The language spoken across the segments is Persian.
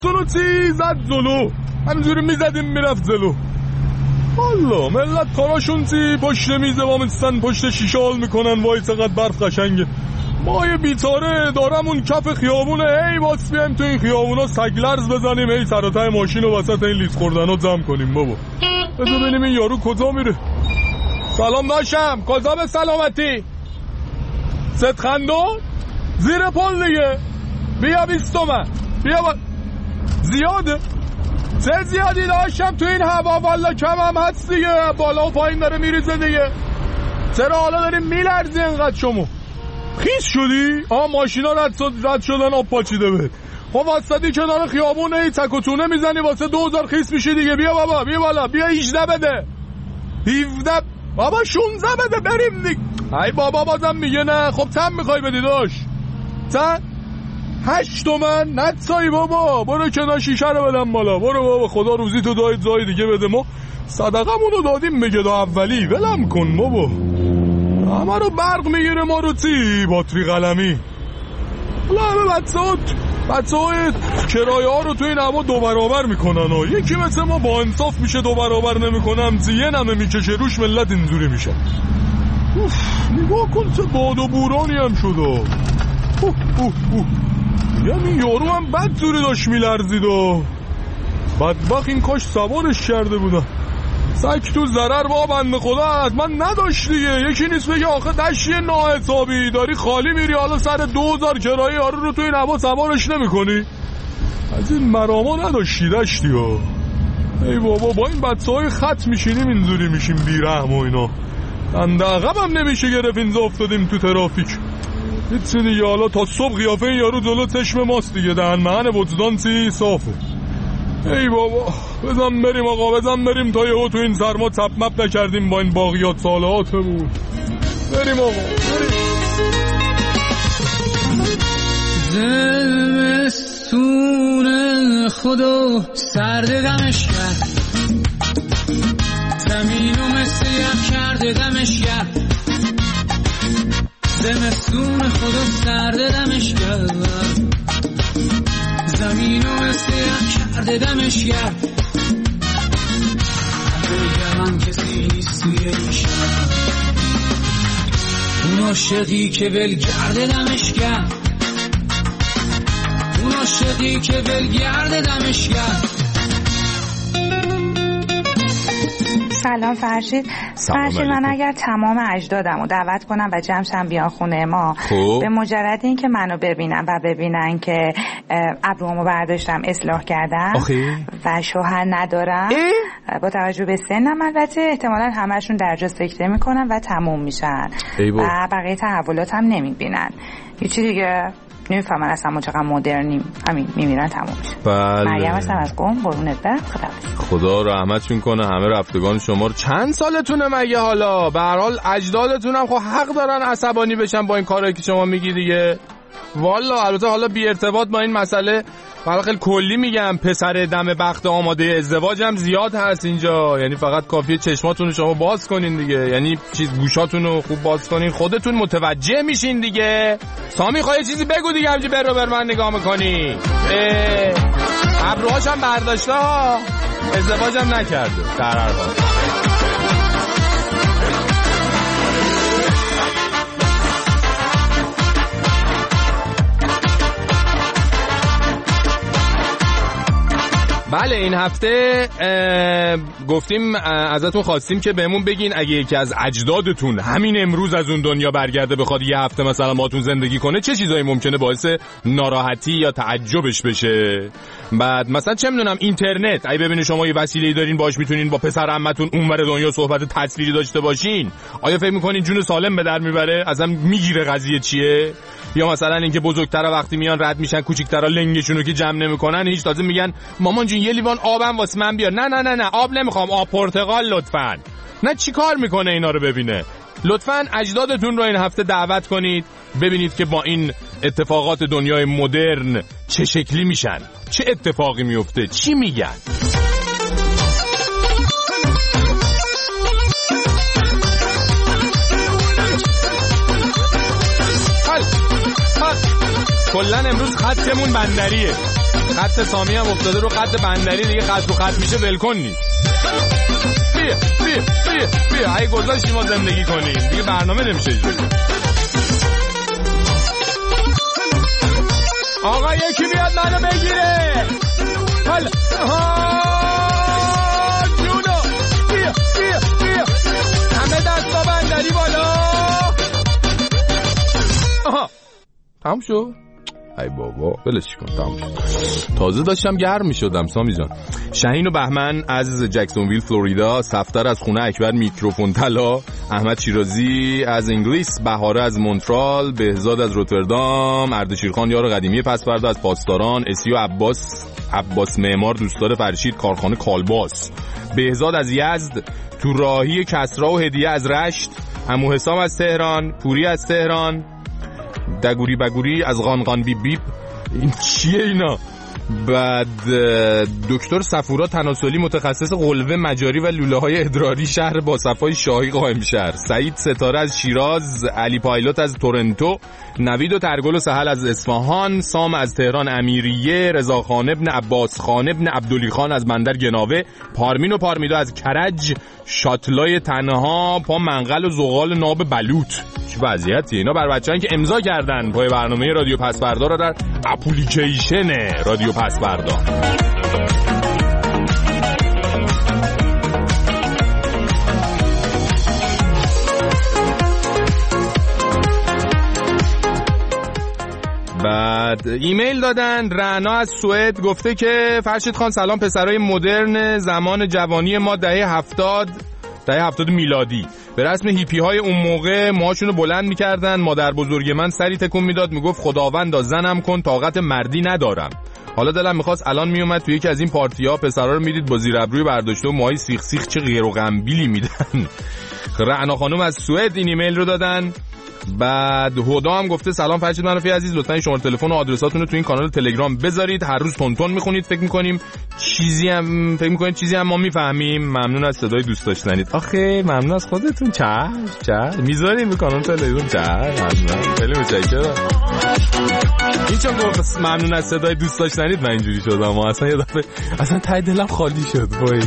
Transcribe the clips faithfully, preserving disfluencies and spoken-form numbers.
تونو چی زد جلو، همینجوری میزدیم میرفت جلو. والا ملت کاراشون چی پشت میز وامیستن، پشت شیشه حال میکنن. وای چقدر برف قشنگه. ما یه بیچاره دارم اون کف خیابونه، هی باس بیایم تو این خیابونا سگلرز بزنیم، هی سر و ته ماشین و وسط این لیز خوردنا جمع کنیم. بابا بذار ببینیم این یارو کجا میره. سلام داشتم، کجا به سلامتی؟ ست خندون زیر پل دیگه. بیا بیست تومن بیا با... زیاده؟ چه زیادی داشتم تو این هوا؟ والا کم هم هست دیگه، بالا و پایین داره میریزه دیگه. چرا حالا داریم میلرزی انقدر شما؟ خیس شدی؟ آه ماشینا رد, رد شدن آب پاچیده به. خب واسطی کنار خیابونه ای تک و تونه میزنی واسه دو هزار خیس میشه دیگه. بیا بابا بیا بالا، بیا هجده بده، هفده بابا، شونزده بده بریم دیگه. ای بابا بازم میگه نه. خب چند میخوای بدی داش؟ چند؟ هشت تومن؟ نتسایی بابا، برو کنار شیشه رو بدم بالا. برو بابا، خدا روزی تو داید جای دیگه بده. ما صدقمونو دادیم بگه دا اولی، ولم کن بابا. همه رو برق میگیره ما رو چی؟ باتری قلمی. حالا همه بچه ها بچه های کرایه ها رو توی این هوا دو برابر میکنن و یکی مثل ما با انصاف میشه دو برابر نمیکنم یه نمه میکشه روش، ملت اینجوری میشه. اوف نگاه کن چه باد و بورانی هم شده. اوه اوه اوه یعنی یارو هم بد جوری داشت میلرزید و بدبخت این کاش سوارش کرده بودم. سک تو ضرر با بنده خدا حتما نداشت دیگه. یکی نیست بگه آخه دشتی ناحسابی داری خالی میری، حالا سر دو هزار کرایه یارو رو تو این هوا سوارش نمی کنی؟ از این مراما نداشتی دشتی ها. ای بابا با این بچه های خط میشینیم اینجوری میشیم بیرحم و اینا. دنده عقب هم نمیشه گرفت، اینجا افتادیم تو ترافیک. هیچی دیگه، حالا تا صبح قیافه این یارو جلو چشم ماست دیگه. دهن مهن وجدان چی صافه. ای بابا بزن بریم آقا، بزن بریم تا یهو تو این سرما تپ مپ نکردیم با این باقیات سالهاتمون. بریم آقا بریم. زمستون خدا سرد دمش کرد، زمینو مثل یخ کرده دمش کرد. زمستون خدا سرد دمش کرد، زمینو مثل یخ کرده دمش کرد. بگم من کسی نیست توی این شهر، اون عاشقی که ولگرد دمش کرد، اون عاشقی که ولگرد دمش کرد. سلام فرشید. فرشید من اگر تمام اجدادمو دعوت کنم و جمعشم بیان خونه ما، خوب. به مجرد این که منو ببینن و ببینن که ابروامو برداشتم اصلاح کردم آخی. و شوهر ندارم ای؟ با توجه به سنم البته احتمالاً همشون درجا سکته میکنن و تموم میشن و بقیه تحولات هم نمیبینن. یه چی دیگه نمیفهمن اصلا ما چقدر مدرنیم، همین میمیرن تموم میشه. بله. مریم هستم از قم، قربونت برم. خدا خدا رحمتشون کنه همه رفتگان شما رو. چند سالتونه مگه حالا؟ به هر حال اجدادتون هم خب حق دارن عصبانی بشن با این کارایی که شما میگی دیگه. والا البته حالا بی ارتباط با این مسئله حالا خیلی کلی میگم، پسر دم بخت آماده ازدواج هم زیاد هست اینجا. یعنی فقط کافیه چشماتون رو شما باز کنین دیگه، یعنی چیز گوشاتون رو خوب باز کنین خودتون متوجه میشین دیگه. سامی خواهی چیزی بگو دیگه، همچی بر رو بر من نگاه میکنی. ابروهاش هم برداشته ها، ازدواج هم نکرده در هر حال. بله این هفته گفتیم ازتون خواستیم که بهمون بگین اگه یکی از اجدادتون همین امروز از اون دنیا برگرده بخواد یه هفته مثلا باهاتون زندگی کنه، چه چیزایی ممکنه باعث ناراحتی یا تعجبش بشه. بعد مثلا چه میدونم اینترنت، اگه ببینید شما یه وسیله‌ای دارین باهاش میتونین با پسر عمتون اونور دنیا صحبت تصویری داشته باشین، آیا فکر میکنین جون سالم به در میبره؟ اصلا میگیره قضیه چیه؟ یا مثلا اینکه بزرگترا وقتی میان رد میشن کوچیکترا لنگشون رو که جمع نمیکنن هیچ، تازه میگن مامان جون یه لیوان آبم واسه من بیار. نه نه نه نه آب نمیخوام، آب پرتقال لطفاً. نه چی کار میکنه اینا رو ببینه؟ لطفاً اجدادتون رو این هفته دعوت کنید ببینید که با این اتفاقات دنیای مدرن چه شکلی میشن، چه اتفاقی میفته، چی میگن. کلن امروز خطمون بندریه. خط سامی هم افتاده رو خط بندری، دیگه خط رو خط میشه ولکن نیست. بیا بیا بیا بیا اگه گذاشتی ما زندگی کنیم دیگه برنامه نمیشه اجرا کنیم. آقا یکی بیاد منو بگیره. حالا ها جونو بیا بیا بیا همه دستا بندری بالا. آها تمام شد. ای بابا بلش کن تمام شد. تازه داشتم گرم می شدم سامی جان. شهین و بهمن از جکسونویل فلوریدا، صفدر از خونه اکبر میکروفون طلا، احمد شیرازی از انگلیس، بهاره از مونترال، بهزاد از روتردام، اردشیرخان یار قدیمی پسوردا از پاسداران، اسیو عباس عباس معمار دوستدار فرشید کارخانه کالباس، بهزاد از یزد، تو راهی کسرا و هدیه از رشت، عمو حسام از تهران، پوری از تهران، دگوری بگوری از غانغان بیب بیب. این چیه اینا؟ بعد دکتر صفورا تناسلی متخصص قلوه مجاری و لوله های ادراری شهر با صفای شاهی قائم شهر، سعید ستاره از شیراز، علی پایلوت از تورنتو، نوید و ترگل و سهل از اصفهان، سام از تهران امیریه، رضاخان ابن عباس خان ابن عبدالی خان از بندر گناوه، پارمین و پارمیدو از کرج، شاتلای تنها، پا منقل و زغال ناب بلوط. چه وضعیتی اینا بر بچه‌ای که امضا کردن پای برنامه رادیو پسوردا را در اپلیکیشن رادیو پسوردا. بعد ایمیل دادن رعنا از سوئد، گفته که فرشید خان سلام، پسرای مدرن زمان جوانی ما دهه هفتاد دهه هفتاد میلادی به رسم هیپی های اون موقع موهاشونو بلند میکردن. مادر بزرگ من سری تکون میداد میگفت خداوندا زنم کن طاقت مردی ندارم. حالا دلم میخواست الان میومد توی یکی از این پارتی‌ها پسرا رو میدید با زیر ابروی برداشته و موهای سیخ سیخ چه غیر و غمبیلی میدن. رعنا خانم از سوئد این ایمیل رو دادن. بعد هدا هم گفته سلام فرشید منافی عزیز، لطفا شماره تلفن و آدرساتون رو تو این کانال تلگرام بذارید، هر روز تون تون میخونید، فکر میکنیم چیزی هم فکر میکنید چیزی هم ما میفهمیم. ممنون از صدای دوست داشتنید. آخه ممنون از خودتون. چه چه میذاریم به کانال تلگرام. چه ممنون، خیلی متشکرم. این چون گفت ممنون از صدای دوست داشتنید من اینجوری شدم، اصلا یه دفعه اصلا ته دلم خالی شد. وای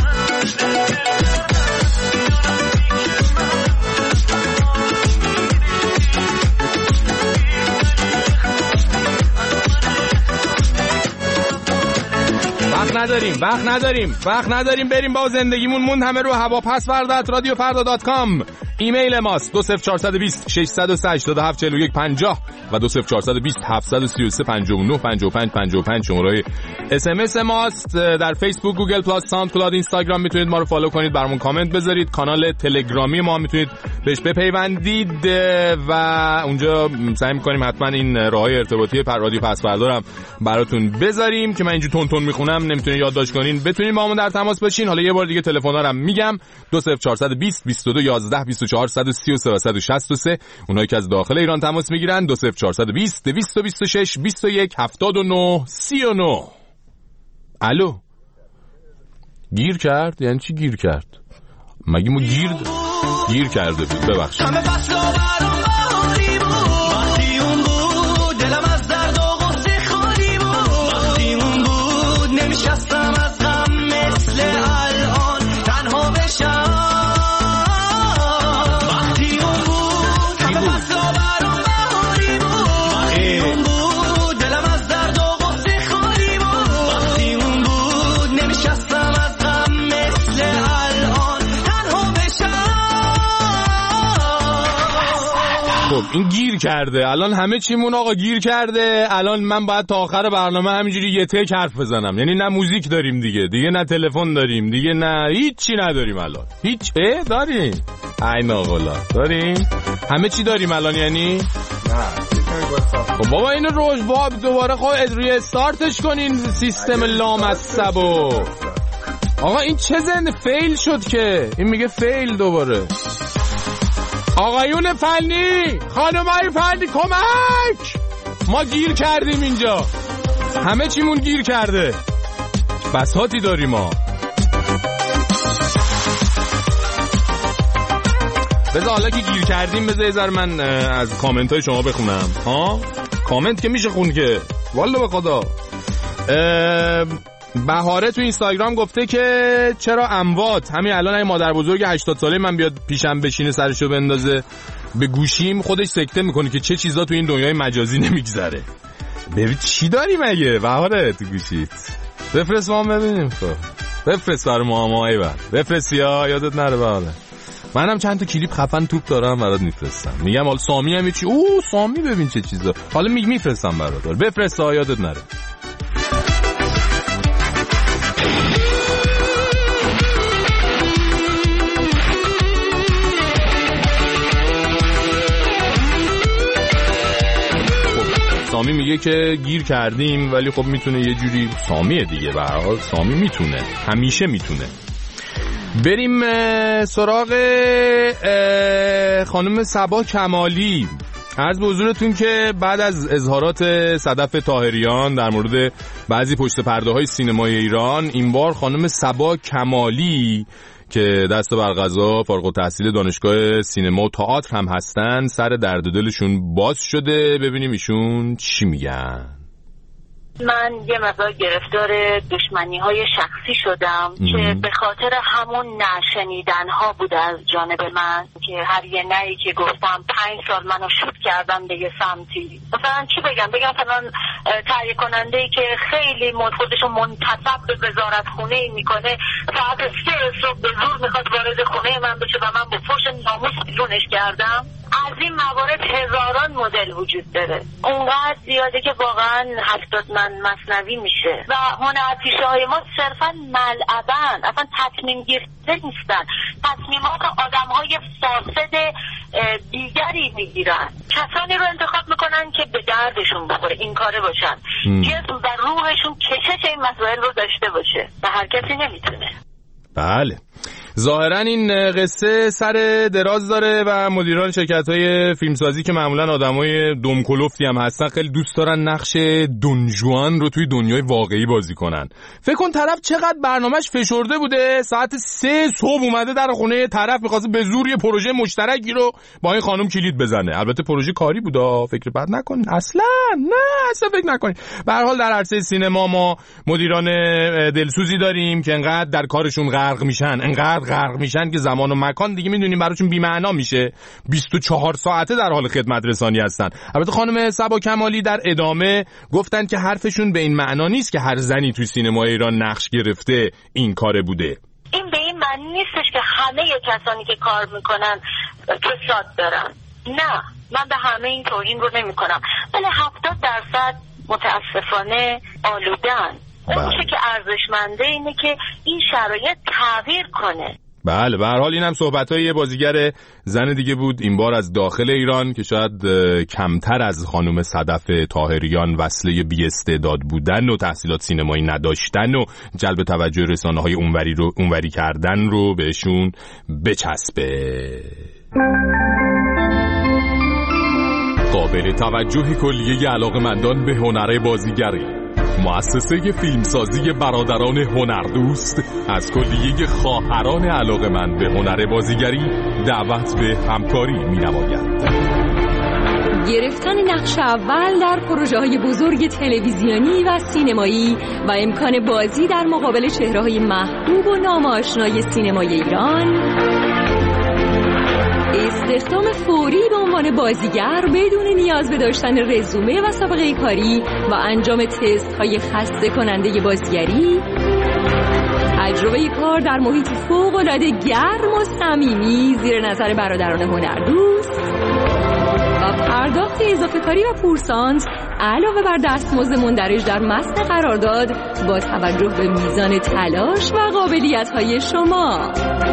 وقت نداریم وقت نداریم وقت نداریم بریم با زندگیمون. موند همه رو هوا. پسوردا ات رادیو فردا دات کام ایمیل ماست. دو صفر چهار دو صفر شش صفر هشت دو هفت چهار یک پنجاه و دو صفر چهار دو صفر هفت سه سه پنج نه پنج پنج پنج پنج شماره اس ام اس ماست. در فیسبوک، گوگل پلاس، ساوند کلاود، اینستاگرام میتونید ما رو فالو کنید، برامون کامنت بذارید. کانال تلگرامی ما میتونید بهش بپیوندید و اونجا سعی می‌کنیم حتما این راههای ارتباطی پر رادیو پسوردا رو براتون بذاریم که من اینجوری تون تون میخونم نمیتونید یادداشت کنین، بتونید با ما در تماس باشین. حالا یه بار دیگه تلفن‌ها رو میگم: دو صفر چهار دو صفر بیست دو یازده بیست و چهار صد و سی و سه و صد و شصت و سه. اونایی که از داخل ایران تماس میگیرن دو صفر چهار دو صفر دویست و بیست و شش بیست و یک هفتاد و نه سی و نه. الو گیر کرد؟ یعنی چی گیر کرد؟ مگه ما گیر گیر کرده بود؟ ببخشید. این گیر کرده. الان همه چیمون آقا گیر کرده. الان من باید تا آخر برنامه همینجوری یه تک حرف بزنم. یعنی نه موزیک داریم دیگه، دیگه نه تلفن داریم دیگه، نه هیچی نداریم الان. هیچ اه داریم؟ ای ناقلا داریم؟ همه چی داریم الان یعنی؟ نه خب بابا اینو روش باب دوباره خود روی استارتش کنین سیستم لامصبو. آقا این چه زنده فیل شد که این میگه فیل دوباره. آقایون فنی، خانمای فنی کمک، ما گیر کردیم اینجا، همه چیمون گیر کرده. بساطی داریم ما. بذار حالا که گیر کردیم بذار یه ذره من از کامنت های شما بخونم. ها کامنت که میشه خون که والا به خدا. بهاره تو اینستاگرام گفته که چرا اموات همین الان این مادر بزرگ هشتاد ساله من بیاد پیشم بشینه سرشو بندازه به گوشیم خودش سکته میکنه که چه چیزا تو این دنیای مجازی نمیگذره. ببین چی داری مگه بهاره تو گوشیت؟ بفرست ما ببینیم. خب بفرست برای ما ما ایول بفرست یا یادت نره بهاره. منم چند تا کلیپ خفن توپ دارم برات میفرستم. میگم حالا سامی هم چی اوه سامی ببین چه چیزا. حالا میگ میفرستم برات. بفرست یادت نره. سامی میگه که گیر کردیم ولی خب میتونه یه جوری سامیه دیگه به هر حال سامی میتونه همیشه میتونه. بریم سراغ خانم صبا کمالی. عرض به حضورتون که بعد از اظهارات صدف طاهریان در مورد بعضی پشت پرده های سینمای ایران این بار خانم صبا کمالی که دست بر قضا فارغ التحصیل دانشگاه سینما و تئاتر هم هستن سر درد دلشون باز شده. ببینیم ایشون چی میگن. من یه مقدار گرفتار دشمنی های شخصی شدم ام. که به خاطر همون نشنیدن ها بوده از جانب من که هر یه نهی که گفتم پنج سال منو شوت کردم به یه سمتی. مثلا چی بگم بگم مثلا تهیه کننده ای که خیلی خودشو منتصب به وزارت خونه ای میکنه ساعت سه صبح به زور میخواد وارد خونه من بشه و من با فحش ناموس بیرونش کردم. از این موارد هزاران مدل وجود داره. اونقدر زیاده که واقعا هفتاد من مصنوی میشه و هنرپیشه های ما صرفا ملعبن، اصلا تصمیم گرفته نیستن، تصمیمات آدم های فاسد دیگری میگیرن، کسانی رو انتخاب میکنن که به دردشون بخوره این کاره باشن، جسم و روحشون کشش این مسائل رو داشته باشه و هر کسی نمیتونه. بله ظاهرا این قصه سر دراز داره و مدیران شرکت‌های فیلمسازی که معمولا آدمای دمکلفتی هم هستن خیلی دوست دارن نقش دون ژوان رو توی دنیای واقعی بازی کنن. فکر کن طرف چقدر برنامه‌اش فشرده بوده، ساعت سه صبح اومده در خونه طرف می‌خواسته به زور یه پروژه مشترکی رو با این خانم کلید بزنه. البته پروژه کاری بوده، فکر بد نکنین اصلا، نه اصلا فکر نکنین. به هر حال در عرصه سینما ما مدیران دلسوزی داریم که انقدر در کارشون غرق میشن، انقدر غرق میشن که زمان و مکان دیگه میدونیم براشون بی‌معنا میشه. بیست و چهار ساعته در حال خدمت رسانی هستن. البته خانم صبا کمالی در ادامه گفتن که حرفشون به این معنا نیست که هر زنی توی سینمای ایران نقش گرفته این کاره بوده. این به این معنی نیستش که همه کسانی که کار میکنن فساد دارن. نه، من به همه این توهین رو نمیکنم، ولی هفتاد درصد متاسفانه آلودن. اون چیزی که ارزشمنده اینه که این شرایط تغییر کنه. بله به هر حال اینم صحبتای یه بازیگر زن دیگه بود، این بار از داخل ایران که شاید کمتر از خانم صدف طاهریان وصله بی استعداد بودن و تحصیلات سینمایی نداشتن و جلب توجه رسانه‌های اونوری رو اونوری کردن رو بهشون بچسبه. قابل توجه کلیه علاقه‌مندان به هنر بازیگری، مؤسسه فیلمسازی برادران هنردوست از کلیه خواهران علاقه‌مند به هنر بازیگری دعوت به همکاری می‌نماید. گرفتن نقش اول در پروژه‌های بزرگ تلویزیونی و سینمایی و امکان بازی در مقابل چهره‌های محبوب و نام‌آشنای سینمای ایران، استخدام فوری به عنوان بازیگر بدون نیاز به داشتن رزومه و سابقه کاری و انجام تست‌های خسته کننده بازیگری، تجربه کار در محیطی فوق‌العاده گرم و صمیمی زیر نظر برادران هنردوست و پرداخت اضافه کاری و پورسانت علاوه بر دستمزد مندرج در متن قرارداد با توجه به میزان تلاش و قابلیت‌های شما.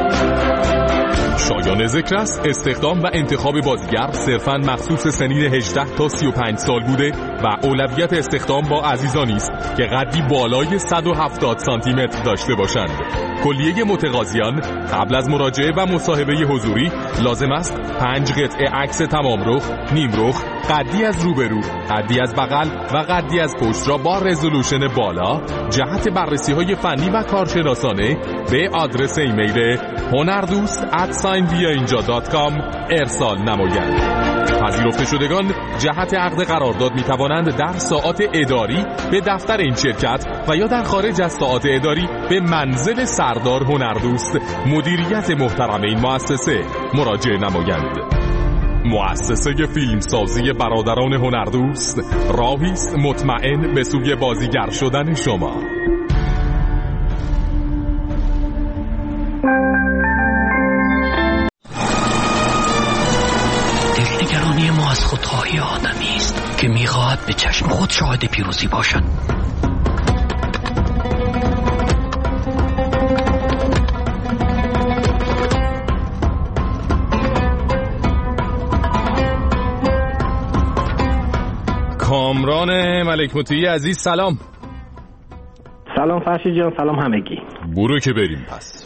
شایان ذکر است استخدام و انتخاب بازیگر صرفاً مخصوص سنین هجده تا سی و پنج سال بوده و اولویت استخدام با عزیزانی است که قدی بالای صد و هفتاد سانتی متر داشته باشند. کلیه متقاضیان قبل از مراجعه و مصاحبه حضوری لازم است پنج قطعه عکس تمام رخ، نیم رخ، قدی از روبرو، قدی از بغل و قدی از پشت را با رزولوشن بالا جهت بررسی‌های فنی و کارشناسانه به آدرس ایمیل هنردوست ات ساین بیا اینجا دات کام ارسال نمایند. پذیرفته شدگان جهت عقد قرارداد می توانند در ساعات اداری به دفتر این شرکت و یا در خارج از ساعات اداری به منزل سردار هنردوست مدیریت محترم این مؤسسه مراجعه نمایند. مؤسسه فیلمسازی برادران هنردوست، راهی است مطمئن به سوی بازیگر شدن شما. دلنگرانی ما از خودخواهی آدمی است که میخواهد به چشم خود شاهد پیروزی باشد. کامران ملک مطیعی عزیز سلام. سلام فرشید جان، سلام همگی. برو که بریم پس.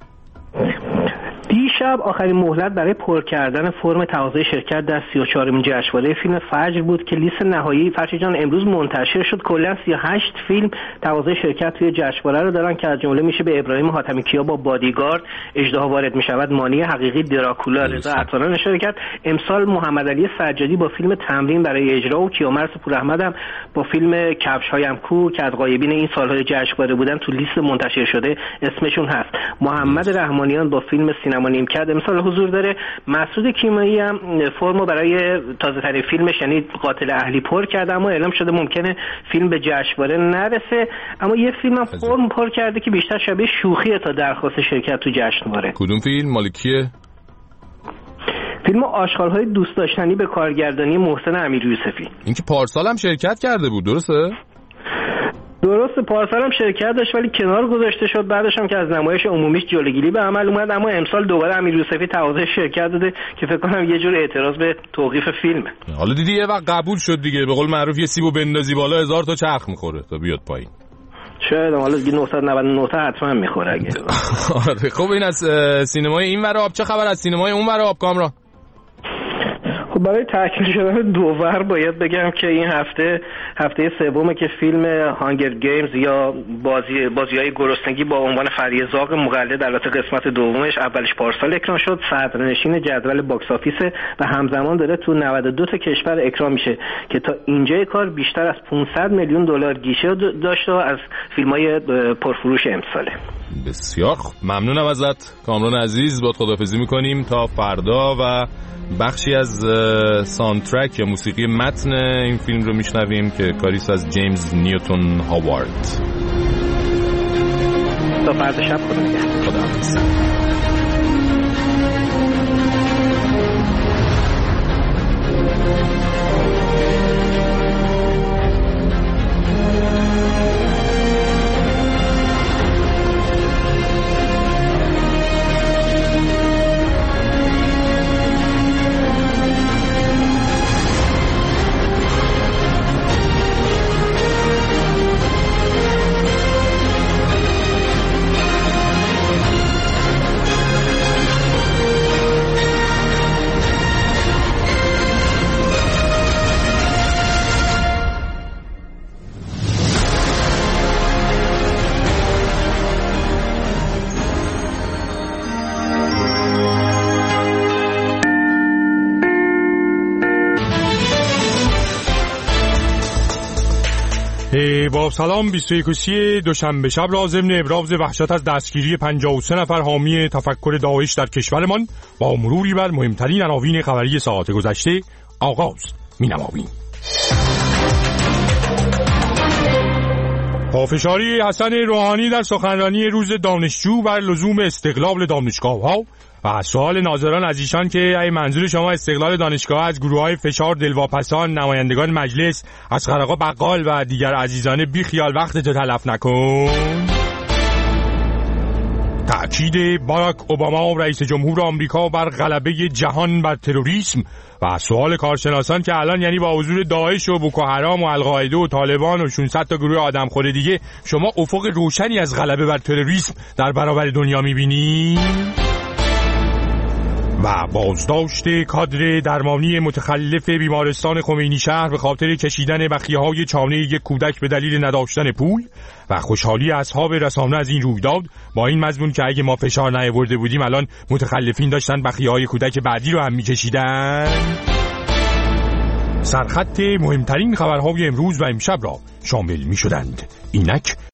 دیشب آخرین مهلت برای پر کردن فرم تقاضای شرکت در سی و چهارمین جشنواره فیلم فجر بود که لیست نهایی فرشید جان امروز منتشر شد. کلا سی و هشت فیلم تقاضای شرکت توی جشنواره رو دارن که از جمله میشه به ابراهیم حاتمی کیا با بادیگارد، اژدها وارد میشود، مانی حقیقی، دراکولا، رضا عطاران اشاره کرد. امسال محمد علی سجادی با فیلم تمرین برای اجرا و کیامرث پوراحمد هم با فیلم کفش‌هایم کو که از غایبین این سال‌های جشنواره بودن تو لیست منتشر شده اسمشون هست. محمد رحمانیان با فیلم سینما نیمکت امسال حضور داره. مسعود کیمیایی هم فرمو برای تازه ترین فیلمش یعنی قاتل اهلی پر کرده، اما اعلام شده ممکنه فیلم به جشنواره نرسه. اما یه فیلم هم فرم پر کرده که بیشتر شبیه شوخیه تا درخواست شرکت تو جشنواره. کدوم فیلم؟ مال کیه؟ فیلم آشغال‌های دوست داشتنی به کارگردانی محسن امیریوسفی. این که پارسال هم شرکت کرده بود، درسته؟ درسته، پارسال هم شرکت داشت ولی کنار گذاشته شد، بعدش هم که از نمایش عمومیش جلوگیری به عمل اومد. اما امسال دوباره امیریوسفی تقاضای شرکت داده که فکر کنم یه جور اعتراض به توقیف فیلمه. حالا دیدی یه وقت قبول شد دیگه، به قول معروف یه سیبو بندازی بالا هزار تا چرخ میخوره تا بیاد پایین. شاید حالا دیگه نهصد و نود و نه تا حتما میخوره اگه. آره خب این از سینمای این ور آب، چه خبر از سینمای اون ور آب کامران؟ خب برای تکمیل شدن دوور باید بگم که این هفته هفته سومه که فیلم هانگر گیمز یا بازی بازی‌های گرسنگی با عنوان فریه زاغ مقلد البته قسمت دومش اولش پارسال اکران شد، صدرنشین جدول باکس آفیسه و همزمان داره تو نود و دو تا کشور اکران میشه که تا اینجای کار بیشتر از پانصد میلیون دلار گیشه داشته از فیلم‌های پرفروش امساله. بسیار خوب، ممنونم ازت کامران عزیز. با خداحافظی میکنیم تا فردا و بخشی از ساوندترک یا موسیقی متن این فیلم رو میشنویم که کاریست از جیمز نیوتن هاوارد. تا فردا شب خدا خداحافظ. با سلام بیست و یکم دوشنبه شب را ضمن ابراز وحشت از دستگیری پنجاه و سه نفر حامی تفکر داعش در کشورمان با مروری بر مهمترین عناوین خبری ساعات گذشته آغاز می‌نماییم. پافشاری حسن روحانی در سخنرانی روز دانشجو بر لزوم استقلال دانشگاه‌ها و سوال ناظران از ایشان که ای منظور شما استقلال دانشگاه از گروه‌های فشار دلواپسان، نمایندگان مجلس، اصغر آقا بقال و دیگر عزیزانه بی خیال وقتت تلف نکن. تأکید باراک اوباما رئیس جمهور آمریکا بر غلبه جهان بر تروریسم و سوال کارشناسان که الان یعنی با حضور داعش و بوکو حرام و القاعده و طالبان و ششصد تا گروه آدمخوار دیگه شما افق روشنی از غلبه بر تروریسم در برابر دنیا می‌بینید؟ و بازداشت کادر درمانی متخلف بیمارستان خمینی شهر به خاطر کشیدن بخیه‌های چانه یک کودک به دلیل نداشتن پول و خوشحالی اصحاب رسانه از این رویداد با این مضمون که اگه ما فشار نیاورده بودیم الان متخلفین داشتن بخیه‌های کودک بعدی رو هم می‌کشیدن. سرخط مهمترین خبرهای امروز و امشب را شامل می شدند. اینک